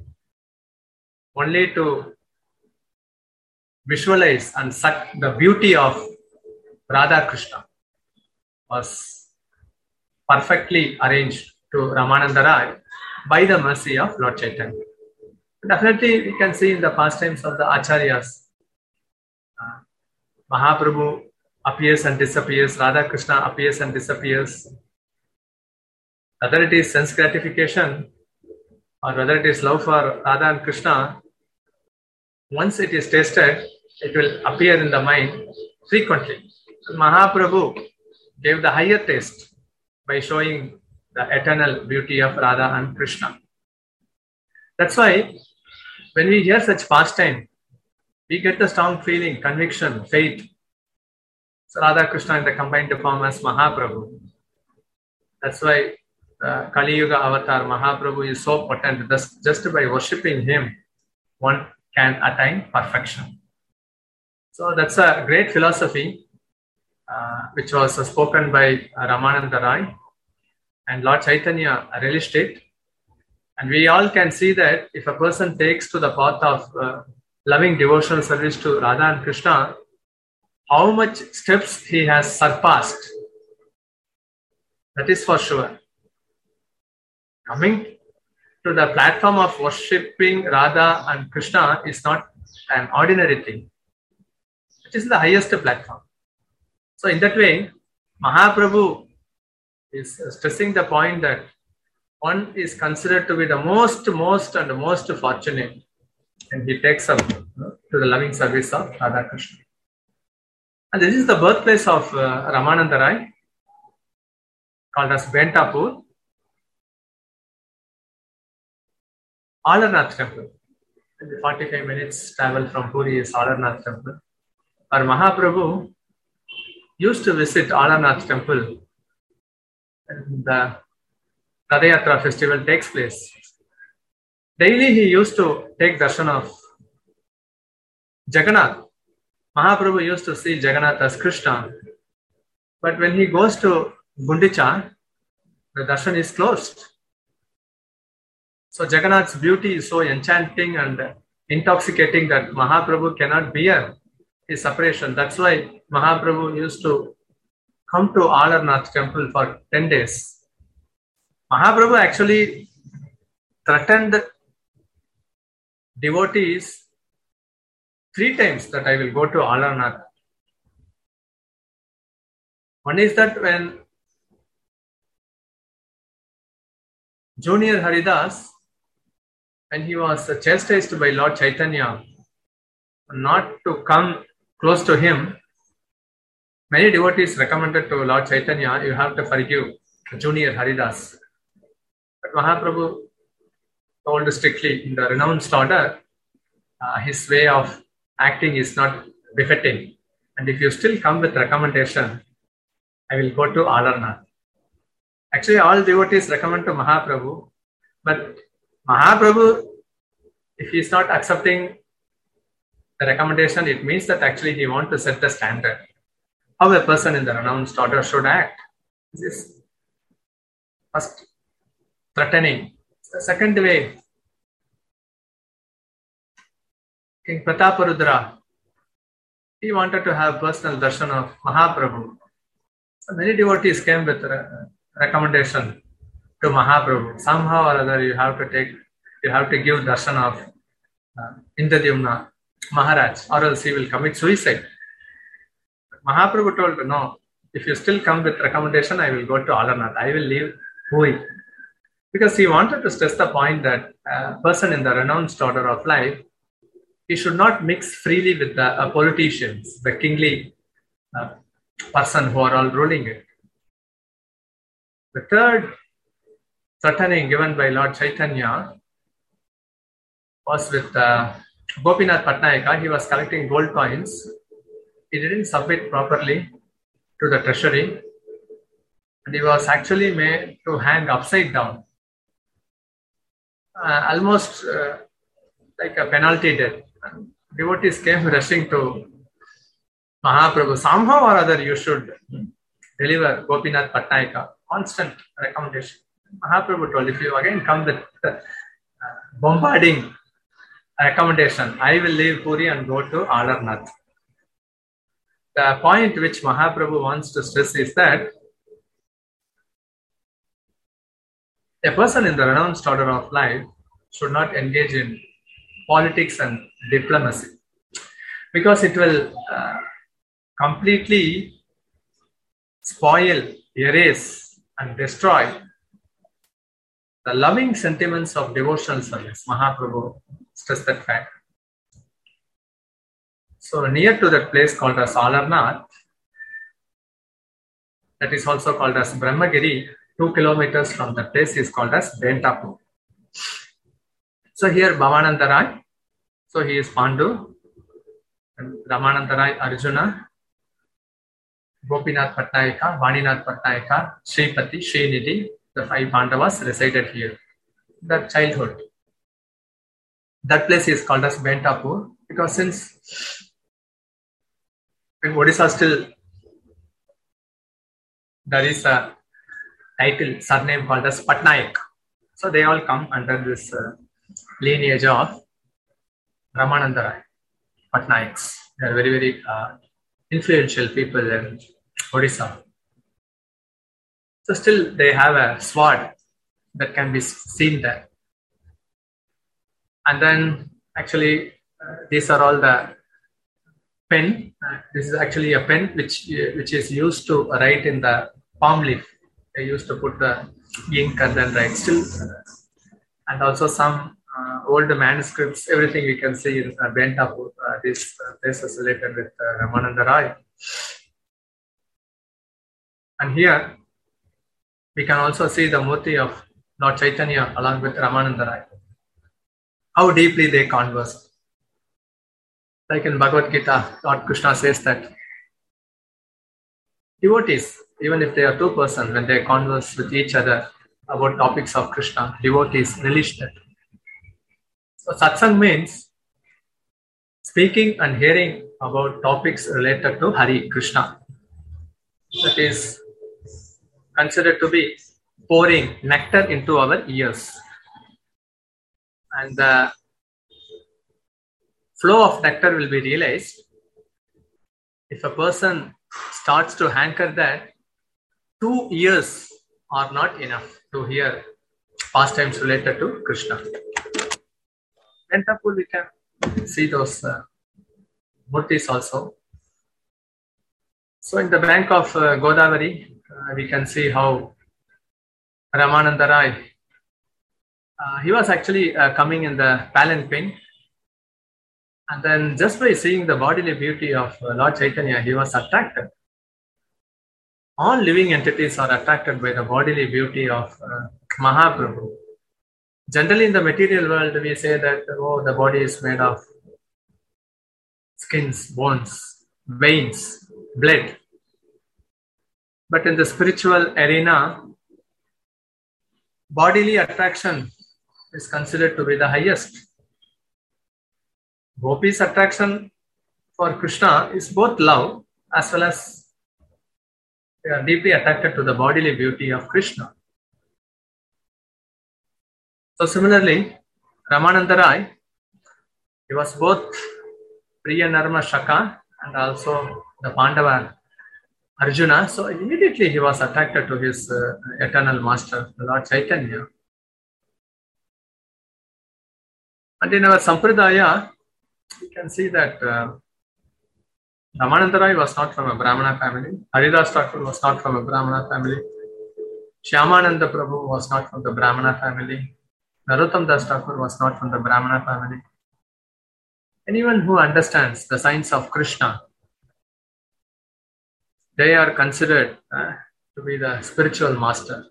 only to visualize and suck the beauty of Radha Krishna, was perfectly arranged to Ramananda Rai by the mercy of Lord Chaitanya. Definitely, we can see in the pastimes of the Acharyas, uh, Mahaprabhu appears and disappears, Radha Krishna appears and disappears. Whether it is sense gratification or whether it is love for Radha and Krishna, once it is tasted, it will appear in the mind frequently. Mahaprabhu gave the higher taste by showing the eternal beauty of Radha and Krishna. That's why when we hear such pastime, we get the strong feeling, conviction, faith. So Radha Krishna in the combined form as Mahaprabhu. That's why the Kali Yuga avatar Mahaprabhu is so potent. Just, just by worshipping him, one can attain perfection. So that's a great philosophy uh, which was spoken by Ramananda Rai, and Lord Chaitanya relished it. And we all can see that if a person takes to the path of uh, loving devotional service to Radha and Krishna, how much steps he has surpassed. That is for sure. Coming to the platform of worshipping Radha and Krishna is not an ordinary thing. It is the highest platform. So in that way, Mahaprabhu is stressing the point that one is considered to be the most, most and most fortunate, and he takes up to the loving service of Radha Krishna. And this is the birthplace of uh, Ramananda Rai, called as Bentapur. Alarnath temple. forty-five minutes travel from Puri is Alarnath temple. Our Mahaprabhu used to visit Alarnath temple and the Radayatra festival takes place. Daily he used to take darshan of Jagannath. Mahaprabhu used to see Jagannath as Krishna. But when he goes to Gundicha, the darshan is closed. So Jagannath's beauty is so enchanting and intoxicating that Mahaprabhu cannot bear his separation. That's why Mahaprabhu used to come to Alarnath temple for ten days. Mahaprabhu actually threatened devotees three times that I will go to Alarnath. One is that when Junior Haridas, when he was chastised by Lord Chaitanya not to come close to him, Many devotees recommended to Lord Chaitanya, you have to forgive Junior Haridas. But Mahaprabhu told strictly in the renounced order, uh, his way of acting is not befitting. And if you still come with recommendation, I will go to Alarnath. Actually, all devotees recommend to Mahaprabhu, but Mahaprabhu, if he is not accepting the recommendation, it means that actually he wants to set the standard. How a person in the renounced order should act. This is first threatening. The second way, King Prataparudra, he wanted to have personal darshan of Mahaprabhu. So many devotees came with a recommendation to Mahaprabhu. Somehow or other, you have to take, you have to give darshan of uh, Indradyumna Maharaj, or else he will commit suicide. Mahaprabhu told, no, if you still come with recommendation, I will go to Alarnath. I will leave Puri. Because he wanted to stress the point that a person in the renounced order of life, he should not mix freely with the uh, politicians, the kingly uh, person who are all ruling it. The third threatening given by Lord Chaitanya was with uh, Gopinath Patnayaka. He was collecting gold coins. He didn't submit properly to the treasury, and he was actually made to hang upside down, uh, almost uh, like a penalty death. And devotees came rushing to Mahaprabhu. Somehow or other, you should deliver Gopinath Patnayaka. Constant recommendation. Mahaprabhu told, if you again come with uh, bombarding recommendation, I will leave Puri and go to Alarnath. The point which Mahaprabhu wants to stress is that a person in the renounced order of life should not engage in politics and diplomacy, because it will uh, completely spoil, erase, and destroy the loving sentiments of devotional service. Mahaprabhu stressed that fact. So near to that place called as Alarnath, that is also called as Brahmagiri, two kilometers from that place is called as Bentapur. So here Bhavananda Rai, so he is Pandu, and Ramananda Rai Arjuna, Gopinath Patnayaka, Vaninath Patnayaka, Shripati, Srinidhi, the five Pandavas resided here. That childhood. That place is called as Bentapur, because since in Odisha still there is a title, surname called as Patnaik. So they all come under this uh, lineage of Ramananda Rai, Patnaiks. They are very, very uh, influential people in Odisha. So still they have a sword that can be seen there. And then actually uh, these are all the pen. Uh, this is actually a pen which uh, which is used to write in the palm leaf. They used to put the ink and then write still. Uh, and also some uh, old manuscripts, everything we can see in uh, Bentapur. Uh, this uh, place is related with uh, Ramananda Rai. And here we can also see the Murti of Lord Chaitanya along with Ramananda Rai. How deeply they conversed. Like in Bhagavad Gita, Lord Krishna says that devotees, even if they are two persons, when they converse with each other about topics of Krishna, devotees relish that. So satsang means speaking and hearing about topics related to Hari, Krishna. That is considered to be pouring nectar into our ears. And the flow of nectar will be realized if a person starts to hanker that two ears are not enough to hear pastimes related to Krishna. Bentapur, we can see those uh, murtis also. So in the bank of uh, Godavari, uh, we can see how Ramananda Rai, uh, he was actually uh, coming in the palanquin, and then just by seeing the bodily beauty of uh, Lord Chaitanya, he was attracted. all living entities are attracted by the bodily beauty of uh, Mahaprabhu. Generally, in the material world, we say that, oh, the body is made of skins, bones, veins, blood. But in the spiritual arena, bodily attraction is considered to be the highest. Gopi's attraction for Krishna is both love as well as they are deeply attracted to the bodily beauty of Krishna. So similarly, Ramananda Rai, he was both Priya Narma Shaka and also the Pandava Arjuna. So immediately he was attracted to his uh, eternal master, the Lord Chaitanya. And in our Sampradaya, you can see that uh, Ramananda Rai was not from a Brahmana family. Haridas Thakur was not from a Brahmana family. Shyamananda Prabhu was not from the Brahmana family. Narottam Das Thakur was not from the Brahmana family. Anyone who understands the science of Krishna, they are considered uh, to be the spiritual master.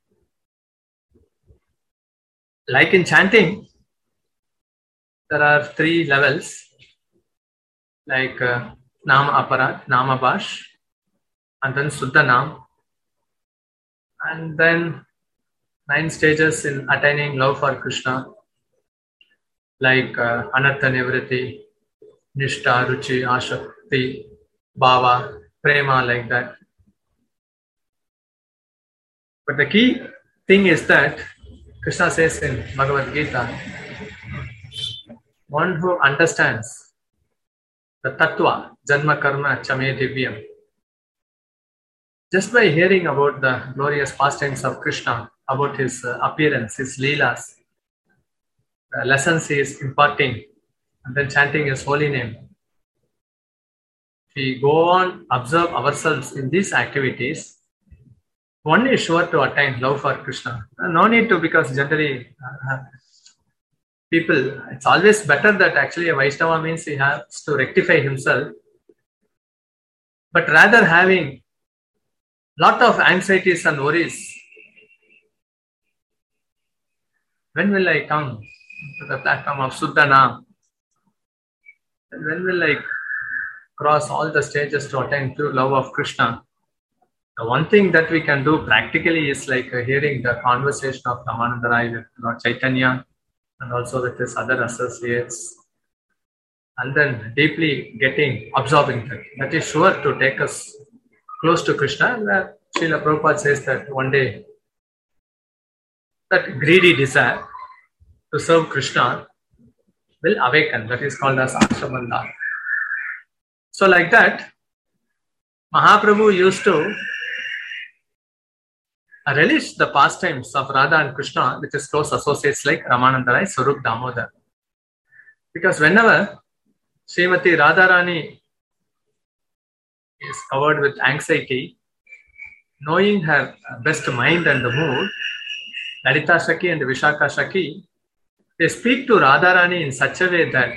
Like in chanting, there are three levels, like uh, Nama Aparat, Nama Bash, and then Suddha Nam, and then nine stages in attaining love for Krishna, like uh, Anartha Nivritti, Nishta, Ruchi, Ashakti, Bhava, Prema, like that. But the key thing is that Krishna says in Bhagavad Gita, one who understands the Tattva, Janma Karma Chame Divyam, just by hearing about the glorious pastimes of Krishna, about his uh, appearance, his leelas, the lessons he is imparting, and then chanting his holy name. If we go on, observe ourselves in these activities, one is sure to attain love for Krishna. No need to, because generally uh, people, it's always better that actually a Vaishnava means he has to rectify himself, but rather having lot of anxieties and worries. When will I come to the platform of Suddha Nam? And when will I cross all the stages to attain true love of Krishna? The one thing that we can do practically is like uh, hearing the conversation of Ramananda Rai with Lord Chaitanya and also with his other associates, and then deeply getting, absorbing that. That is sure to take us close to Krishna. And uh, Srila Prabhupada says that one day that greedy desire to serve Krishna will awaken. That is called as Ashabandha. So like that, Mahaprabhu used to relish the pastimes of Radha and Krishna with his close associates like Ramananda Rai, Swarup Damodar. Because whenever Srimati Radharani is covered with anxiety, knowing her best mind and the mood, Lalita Shaki and Vishaka Shaki, they speak to Radharani in such a way that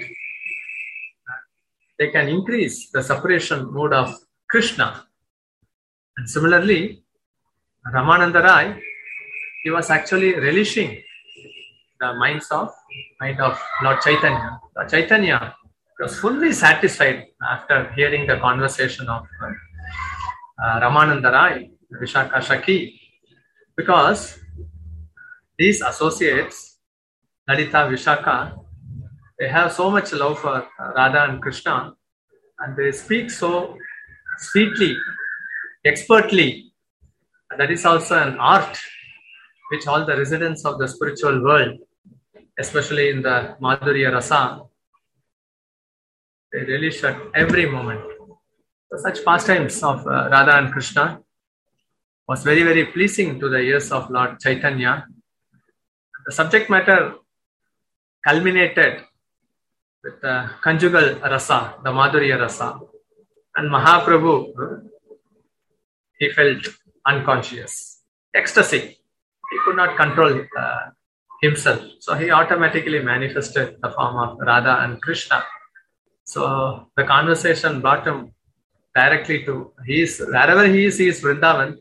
they can increase the separation mood of Krishna. And similarly, Ramananda Rai, he was actually relishing the minds of mind of Lord Chaitanya. Lord Chaitanya was fully satisfied after hearing the conversation of uh, Ramananda Rai, Vishaka Shaki, because these associates, Lalita, Vishaka, they have so much love for Radha and Krishna, and they speak so sweetly, expertly. That is also an art which all the residents of the spiritual world, especially in the Madhurya Rasa, they relish at every moment. So such pastimes of uh, Radha and Krishna was very, very pleasing to the ears of Lord Chaitanya. The subject matter culminated with the conjugal rasa, the Madhurya Rasa. And Mahaprabhu, he felt unconscious, ecstasy. He could not control uh, himself. So he automatically manifested the form of Radha and Krishna. So the conversation brought him directly to, he is, wherever he is, he is Vrindavan.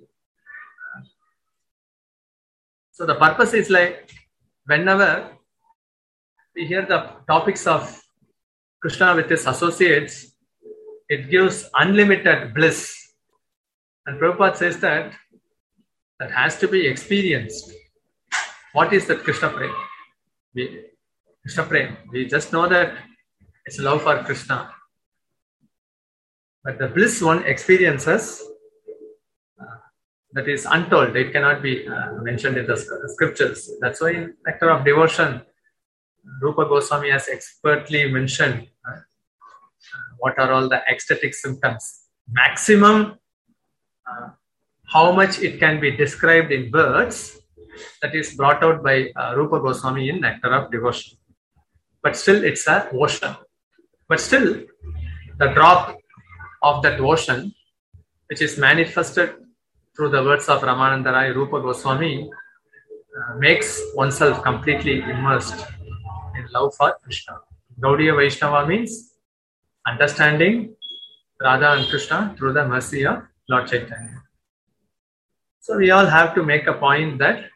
So the purpose is like, whenever we hear the topics of Krishna with his associates, it gives unlimited bliss. And Prabhupada says that that has to be experienced. What is that Krishna Prem? We, Krishna Prem, we just know that it's love for Krishna. But the bliss one experiences, uh, that is untold. It cannot be uh, mentioned in the scriptures. That's why in Nectar of Devotion, Rupa Goswami has expertly mentioned uh, what are all the ecstatic symptoms. Maximum, uh, how much it can be described in words, that is brought out by uh, Rupa Goswami in Nectar of Devotion. But still it's an ocean. But still, the drop of that ocean, which is manifested through the words of Ramananda Rai, Rupa Goswami, uh, makes oneself completely immersed in love for Krishna. Gaudiya Vaishnava means understanding Radha and Krishna through the mercy of Lord Chaitanya. So we all have to make a point that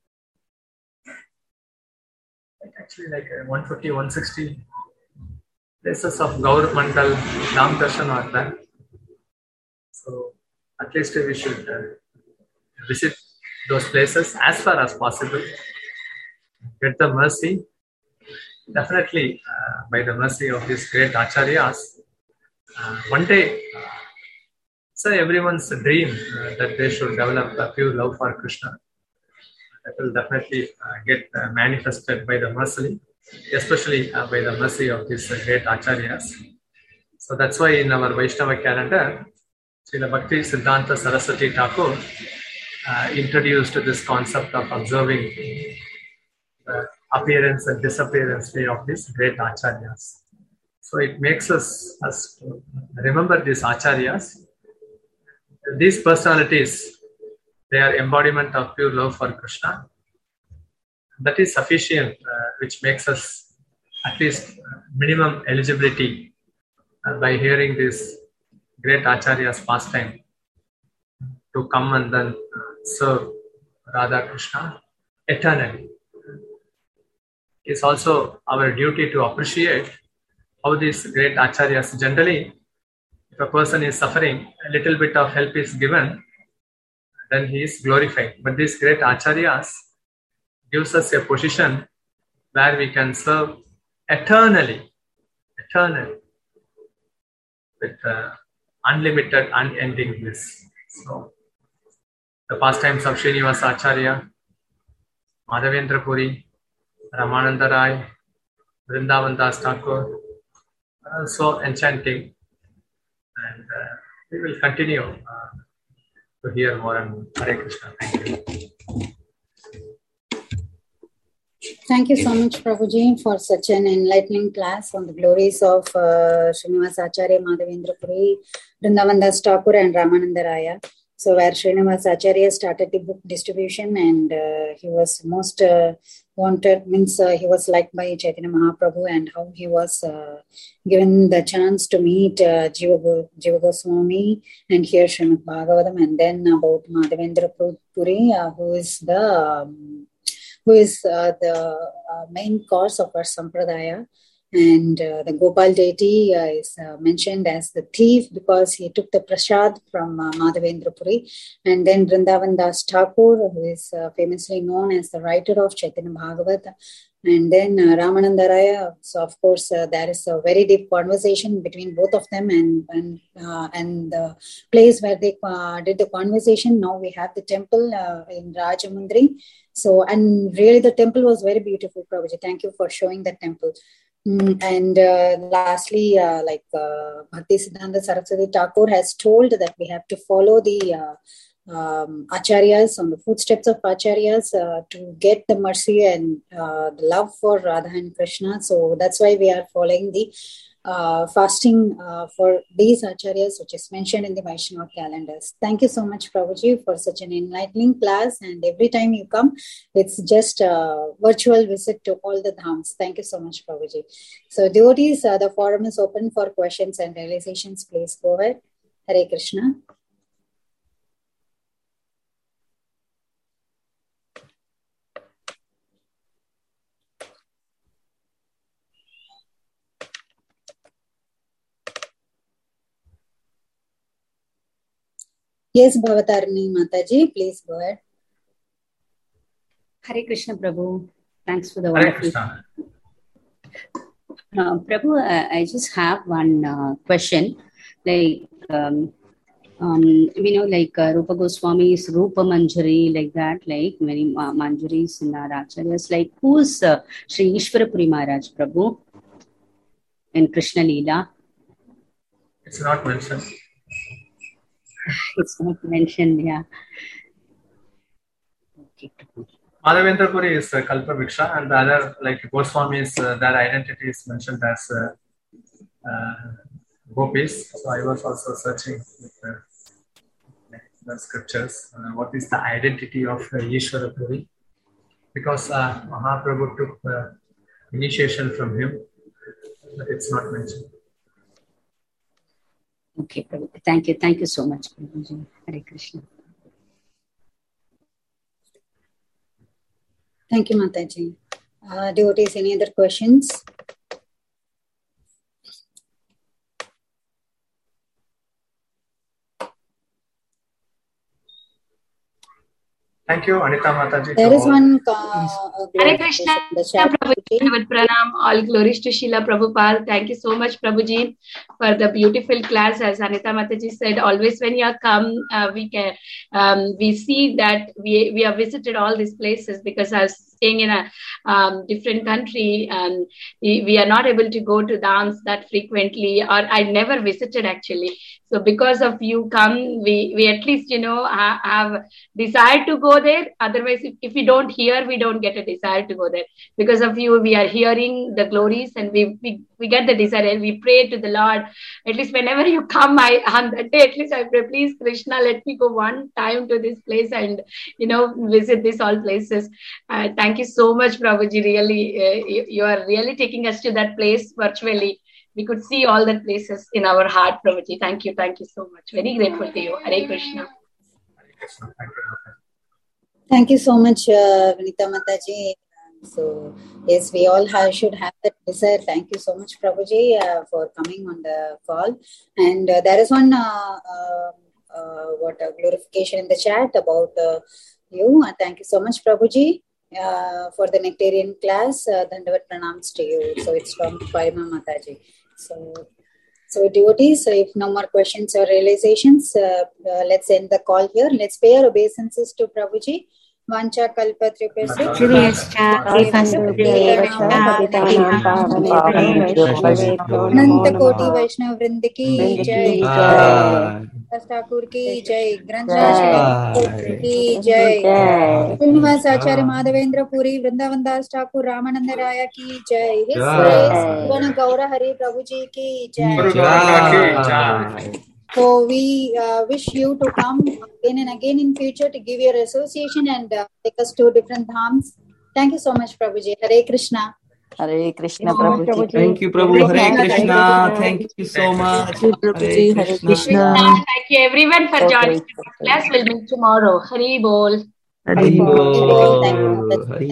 actually like one fifty, one sixty places of Gaur Mandal, Dham Darshan are there. So at least we should uh, visit those places as far as possible. Get the mercy. Definitely, uh, by the mercy of these great acharyas, uh, one day, uh, it's everyone's dream uh, that they should develop a pure love for Krishna. That will definitely uh, get uh, manifested by the mercy, especially uh, by the mercy of these uh, great acharyas. So that's why in our Vaishnava calendar, Srila Bhakti Siddhanta Saraswati Thakur uh, introduced this concept of observing the appearance and disappearance day of these great acharyas. So it makes us, us remember these acharyas. These personalities, they are embodiment of pure love for Krishna. That is sufficient, uh, which makes us at least minimum eligibility uh, by hearing this great acharyas pastime to come and then serve Radha Krishna eternally. It's also our duty to appreciate how these great acharyas generally, if a person is suffering, a little bit of help is given, then he is glorified. But these great acharyas gives us a position where we can serve eternally, eternally, with uh, unlimited, unending bliss. So, the pastimes of Srinivasa Acharya, Madhavendra Puri, Ramananda Rai, Vrindavan Das Thakur, uh, so enchanting, and uh, we will continue uh, to hear more and more. Hare Krishna. Thank you. Thank you so much, Prabhuji, for such an enlightening class on the glories of uh, Srinivasa Acharya, Madhavendra Puri, Vrindavan Das Thakur, and Ramananda Raya. So, where Srinivasa Acharya started the book distribution, and uh, he was most uh, wanted, means uh, he was liked by Chaitanya Mahaprabhu, and how he was uh, given the chance to meet uh, Jiva, Jiva Goswami and hear Srimad Bhagavatam, and then about Madhavendra Puri, uh, who is the um, who is uh, the uh, main cause of our Sampradaya. And uh, the Gopal deity uh, is uh, mentioned as the thief because he took the prasad from uh, Madhavendra Puri. And then Vrindavan Das Thakur, who is uh, famously known as the writer of Chaitanya Bhagavata. And then uh, Ramananda Raya. So, of course, uh, there is a very deep conversation between both of them, and and, uh, and the place where they uh, did the conversation. Now we have the temple uh, in Rajamundri. So, and really the temple was very beautiful, Prabhuji. Thank you for showing the temple. Mm, and uh, lastly, uh, like uh, Bhakti Siddhanta Saraswati Thakur has told that we have to follow the uh, um, acharyas, on the footsteps of acharyas uh, to get the mercy and uh, the love for Radha and Krishna. So that's why we are following the uh, fasting uh, for these acharyas, which is mentioned in the Vaishnava calendars. Thank you so much, Prabhuji, for such an enlightening class. And every time you come, it's just a virtual visit to all the dhams. Thank you so much, Prabhuji. So devotees, uh, the forum is open for questions and realizations. Please go ahead. Hare Krishna. Yes, Bhavatarani Mataji, please go ahead. Hare Krishna, Prabhu. Thanks for the Hare wonderful. Krishna. Uh, Prabhu, uh, I just have one uh, question. Like, um, um, we know, like uh, Rupa Goswami's Rupa Manjari, like that, like many uh, Manjaris in our acharyas. Like, who's uh, Sri Ishwarapuri Maharaj, Prabhu, in Krishna Leela? It's not mentioned. It's not mentioned, yeah. Okay, Prabhu. Madhavendra Puri is uh, Kalpa Viksha, and the other, like Goswami's, uh, their identity is mentioned as uh, uh, Gopis. So I was also searching with, uh, the scriptures. Uh, what is the identity of uh, Ishwara Puri? Because uh, Mahaprabhu took uh, initiation from him, but it's not mentioned. Okay, Prabhu. Thank you. Thank you so much, Prabhuji. Hare Krishna. Thank you, Mataji. Uh, devotees, any other questions? Thank you, Anita Mataji. There is all. one uh, Hare Krishna, Prabhuji, with pranam, all glories to Srila Prabhupada. Thank you so much, Prabhuji, for the beautiful class. As Anita Mataji said, always when you come, uh, we can um, we see that we we have visited all these places, because I was staying in a um, different country, and we, we are not able to go to dance that frequently, or I never visited actually. So because of you come, we, we at least, you know, ha- have desire to go there. Otherwise, if, if we don't hear, we don't get a desire to go there. Because of you, we are hearing the glories, and we, we, we get the desire. We pray to the Lord. At least whenever you come, I on that day, at least I pray, please, Krishna, let me go one time to this place and, you know, visit these all places. Uh, thank you so much, Prabhuji. Really, uh, you, you are really taking us to that place virtually. We could see all the places in our heart, Prabhuji. Thank you. Thank you so much. Very grateful to you. Hare Krishna. Thank you so much, uh, Vinita Mataji. So, yes, we all have, should have that desire. Thank you so much, Prabhuji, uh, for coming on the call. And uh, there is one uh, uh, uh, what uh, glorification in the chat about uh, you. Uh, thank you so much, Prabhuji, uh, for the Nectarian class. Uh, Dandavat pranams to you. So, it's from Parima Mataji. So, so devotees, so if no more questions or realizations, uh, uh, let's end the call here. Let's pay our obeisances to Prabhuji. Vancha kalpatripasya Ananta Koti Vaishnav Vrind ki Jai, Thakur ki Jai, Granthraj ki Jai, Srinivas Acharya Madhavendra Puri, Vrindavan Das Thakur, Ramananda Raya ki Jai, His Grace Jivana Gaura Hari Prabhuji ki Jai. So we uh, wish you to come again and again in future to give your association and uh, take us to different dhams. Thank you so much, Prabhuji. Hare Krishna. Hare Krishna, Prabhuji. Thank you, Prabhu. Hare Krishna. Thank you so much. Prabhuji. Hare Krishna. Thank you everyone for joining the class. We'll meet tomorrow. Hari Bol. Hare Bol. Thank you.